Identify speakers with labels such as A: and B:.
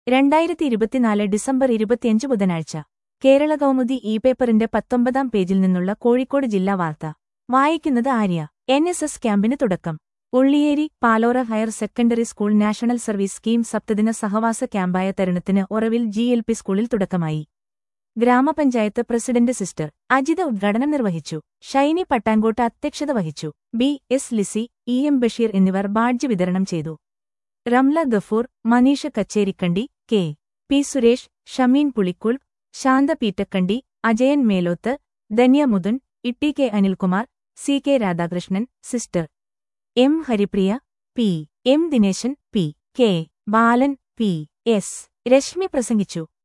A: 2024 December 25 ബുധനാഴ്ച കേരള കൗമുദി പേപ്പറിന്റെ 19-ാം പേജിൽ നിന്നുള്ള കോഴിക്കോട് ജില്ലാ വാർത്ത വായിക്കുന്നത് ആര്യ. NSS ക്യാമ്പിന് തുടക്കം. Ulliyeri Palora higher secondary school national service scheme സപ്തദിന സഹവാസ ക്യാമ്പായ തരുണത്തിന് ഒറവിൽ GLP സ്കൂളിൽ തുടക്കമായി. ഗ്രാമപഞ്ചായത്ത് പ്രസിഡന്റ് സിസ്റ്റർ അജിത ഉദ്ഘാടനം നിർവഹിച്ചു. ഷൈനി പട്ടാങ്കോട്ട് അധ്യക്ഷത വഹിച്ചു. B.S. ലിസി, EM ബഷീർ എന്നിവർ ബാഡ്ജ് വിതരണം ചെയ്തു. Ramla Gafoor, Maneesha Kacherikandi, K.P. Suresh, Shameen Pulikkul, Shantha Peettakandi, Ajayan Meloth, Dhanya Muthun, Itti K Anilkumar, CK Radhakrishnan, sister M. Haripriya, P.M. Dineshan, P.K. Balan, P.S. Rashmi പ്രസംഗിച്ചു.